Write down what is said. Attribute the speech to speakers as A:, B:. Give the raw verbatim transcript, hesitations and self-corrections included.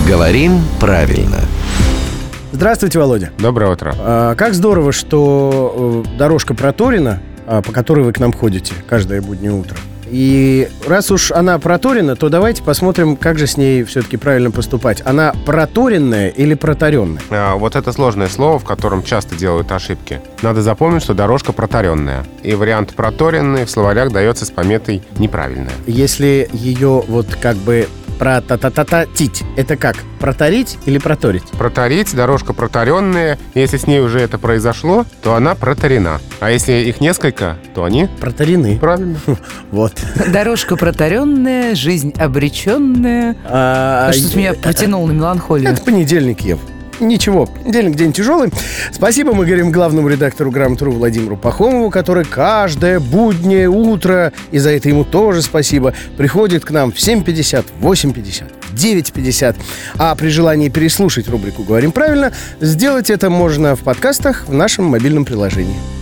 A: Говорим правильно.
B: Здравствуйте, Володя.
C: Доброе утро.
B: А, как здорово, что э, дорожка проторена, а, по которой вы к нам ходите каждое буднее утро. И раз уж она проторена, то давайте посмотрим, как же с ней все-таки правильно поступать. Она проторенная или протаренная?
C: А, вот это сложное слово, в котором часто делают ошибки. Надо запомнить, что дорожка протаренная. И вариант проторенный в словарях дается с пометой «неправильная».
B: Если ее вот как бы протатататить, это как? Протарить или проторить?
C: Протарить, дорожка протаренная. Если с ней уже это произошло, то она протарена. А если их несколько, то они...
B: Протарены.
C: Правильно.
B: Вот.
D: Дорожка протаренная, жизнь обреченная.
B: А,
D: Что-то меня потянуло на меланхолию.
B: Это понедельник, Ев. Ничего, понедельник день тяжелый. Спасибо мы говорим главному редактору «Грамотру» Владимиру Пахомову, который каждое буднее утро, и за это ему тоже спасибо, приходит к нам в семь пятьдесят, восемь пятьдесят, девять пятьдесят. А при желании переслушать рубрику «Говорим правильно», сделать это можно в подкастах в нашем мобильном приложении.